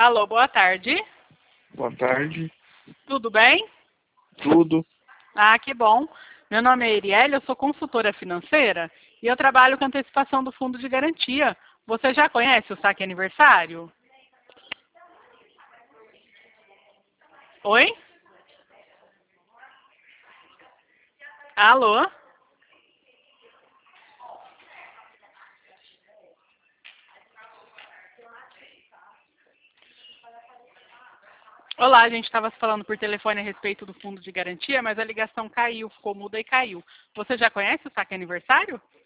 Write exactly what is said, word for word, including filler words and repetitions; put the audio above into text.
Alô, boa tarde. Boa tarde. Tudo bem? Tudo. Ah, que bom. Meu nome é Erielle, eu sou consultora financeira e eu trabalho com antecipação do fundo de garantia. Você já conhece o saque aniversário? Oi? Alô? Olá, a gente estava falando por telefone a respeito do fundo de garantia, mas a ligação caiu, ficou muda e caiu. Você já conhece o saque aniversário?